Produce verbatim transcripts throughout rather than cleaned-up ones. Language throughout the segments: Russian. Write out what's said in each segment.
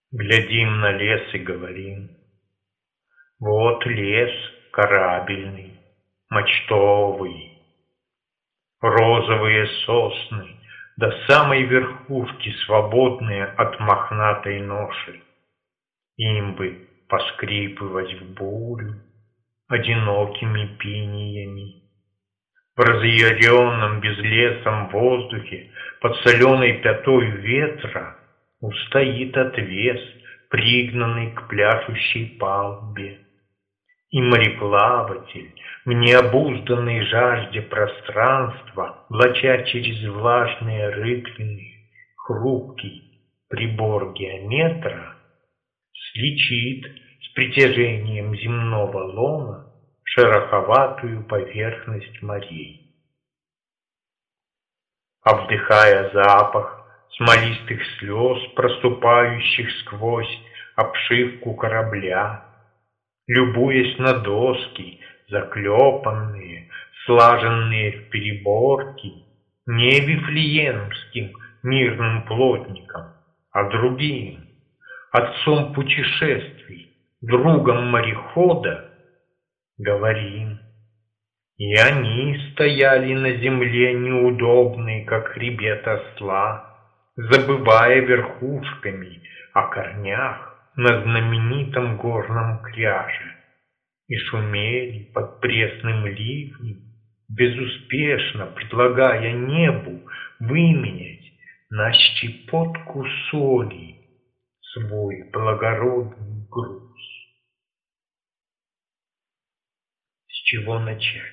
Глядим на лес и говорим: вот лес корабельный, мачтовый, розовые сосны до самой верхушки, свободные от мохнатой ноши. Им бы поскрипывать в бурю одинокими пиниями. В разъяренном безлесом воздухе под соленой пятой ветра устоит отвес, пригнанный к пляшущей палубе. И мореплаватель в необузданной жажде пространства, влача через влажные рытвины хрупкий прибор геометра, сличит с притяжением земного лома шероховатую поверхность морей. А вдыхая запах смолистых слез, проступающих сквозь обшивку корабля, любуясь на доски, заклепанные, слаженные в переборки, не вифлеемским мирным плотником, а другим, отцом путешествий, другом морехода, говорим: и они стояли на земле неудобные, как хребет осла, забывая верхушками о корнях на знаменитом горном кряже, и шумели под пресным ливнем, безуспешно предлагая небу выменять на щепотку соли свой благородный груз. С чего начать?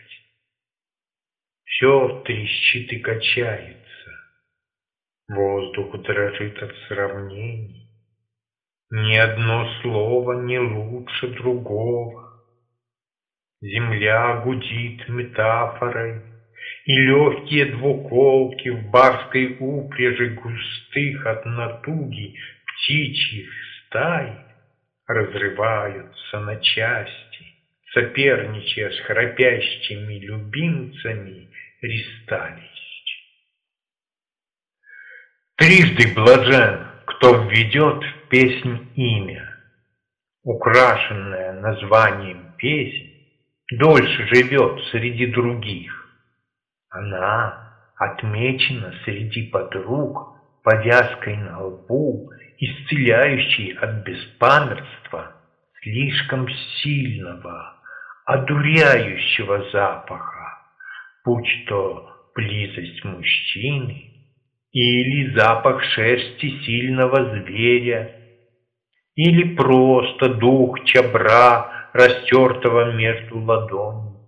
Все трещит и качается, воздух дрожит от сравнений, ни одно слово не лучше другого. Земля гудит метафорой, и легкие двуколки в барской упряжи густых от натуги птичьих стай разрываются на части, соперничая с храпящими любимцами ристалищ. Трижды блажен, кто введет в песнь имя, украшенное названием песен, дольше живет среди других. Она отмечена среди подруг повязкой на лбу, исцеляющей от беспамятства, слишком сильного, одуряющего запаха, будь то близость мужчины или запах шерсти сильного зверя, или просто дух чабра, растертого между ладоней.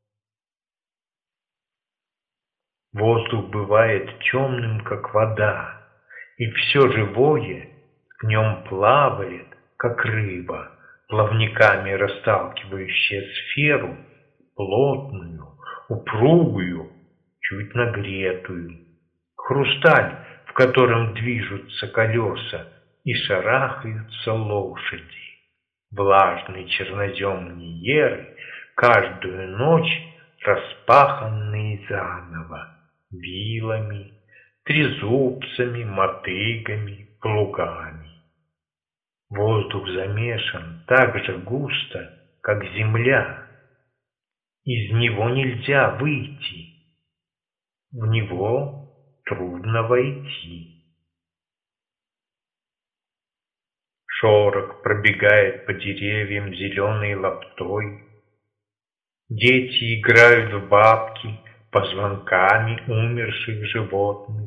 Воздух бывает темным, как вода, и все живое в нем плавает, как рыба, плавниками расталкивающая сферу, плотную, упругую, чуть нагретую, хрусталь, в котором движутся колеса и шарахаются лошади, влажный чернозем Ниеры, каждую ночь распаханные заново вилами, трезубцами, мотыгами, плугами. Воздух замешан так же густо, как земля. Из него нельзя выйти, в него трудно войти. Шорох пробегает по деревьям зеленой лаптой. Дети играют в бабки позвонками умерших животных.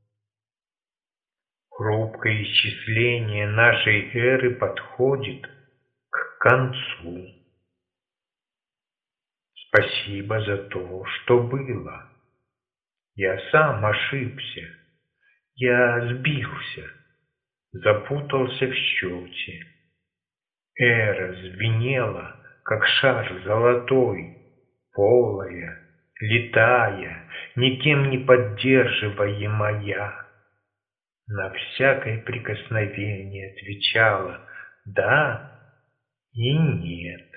Хрупкое исчисление нашей эры подходит к концу. Спасибо за то, что было. Я сам ошибся. Я сбился, запутался в счете. Эра звенела, как шар золотой, полая, летая, никем не поддерживаемая. На всякое прикосновение отвечала «да» и «нет».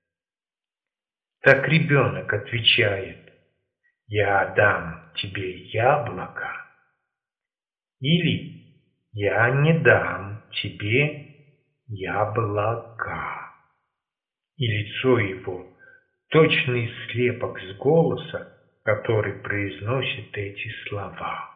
Так ребенок отвечает: «Я дам тебе яблоко» или «я не дам тебе я блага. И лицо его — точный слепок с голоса, который произносит эти слова.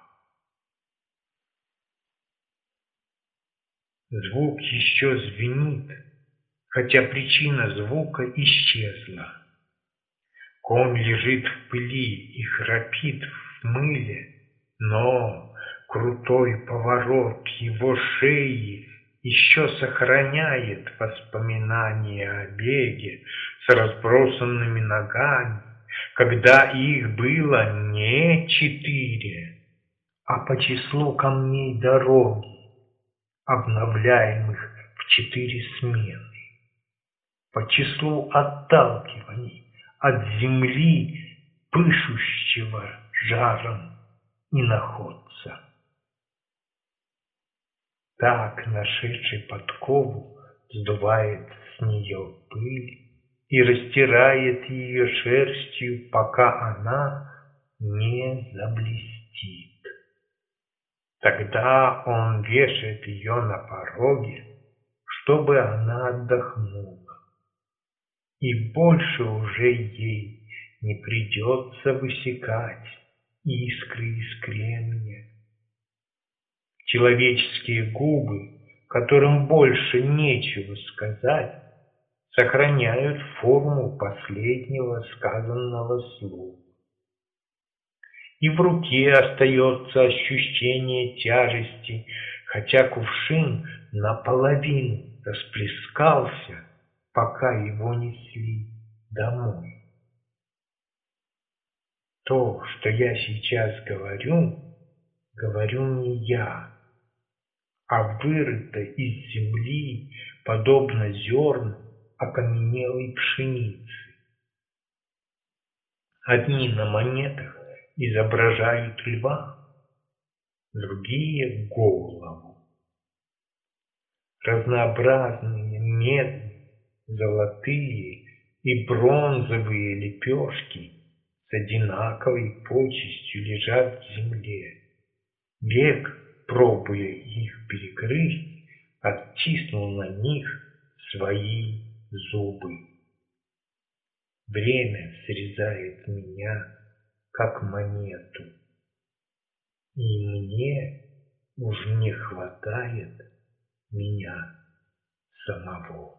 Звук еще звенит, хотя причина звука исчезла. Конь лежит в пыли и храпит в мыле, но крутой поворот его шеи еще сохраняет воспоминания о беге с разбросанными ногами, когда их было не четыре, а по числу камней дороги, обновляемых в четыре смены, по числу отталкиваний от земли, пышущего жаром иноходца. Так нашедший подкову сдувает с нее пыль и растирает ее шерстью, пока она не заблестит. Тогда он вешает ее на пороге, чтобы она отдохнула, и больше уже ей не придется высекать искры из кремня. Человеческие губы, которым больше нечего сказать, сохраняют форму последнего сказанного слова. И в руке остается ощущение тяжести, хотя кувшин наполовину расплескался, пока его несли домой. То, что я сейчас говорю, говорю не я, а вырыто из земли, подобно зернам окаменелой пшеницы. Одни на монетах изображают льва, другие — голову. Разнообразные медные, золотые и бронзовые лепешки с одинаковой почестью лежат в земле. Век, пробуя их перегрызть, оттиснул на них свои зубы. Время срезает меня, как монету, и мне уж не хватает меня самого.